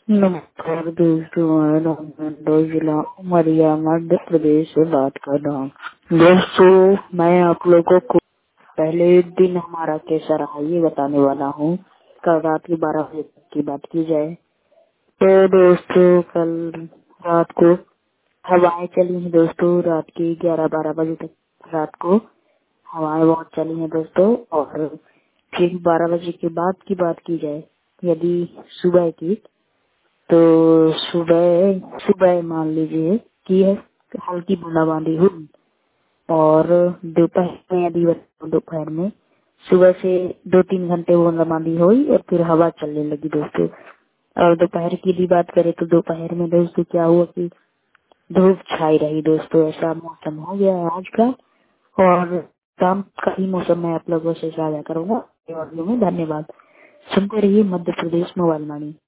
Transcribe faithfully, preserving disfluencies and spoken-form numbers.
नमस्कार दोस्तों, मैं रामनंदो जिला उमरिया मध्य प्रदेश से बात कर रहा हूँ। दोस्तों, मैं आप लोगों को पहले दिन हमारा कैसा रहा ये बताने वाला हूँ। कल रात की बारह बजे तक की बात की जाए तो दोस्तों, कल रात को हवाएं चली हैं दोस्तों। रात की ग्यारह बारह बजे तक रात को हवाएं बहुत चली हैं दोस्तों। और फिर बारह बजे के बाद की बात की जाए, यदि सुबह की, तो सुबह सुबह मान लीजिए कि है हल्की बूंदाबांदी हुई। और दोपहर में यदि बताऊं, दोपहर में सुबह से दो तीन घंटे बूंदाबांदी हुई और फिर हवा चलने लगी दोस्तों। और दोपहर की भी बात करें तो दोपहर में दोस्तों क्या हुआ कि धूप छाई रही दोस्तों। ऐसा मौसम हो गया है आज का। और शाम का ही मौसम मैं आप लोगों से साझा करूंगा ऑडियो में। धन्यवाद। सुनते रहिए मध्य प्रदेश मोबाइल वाणी।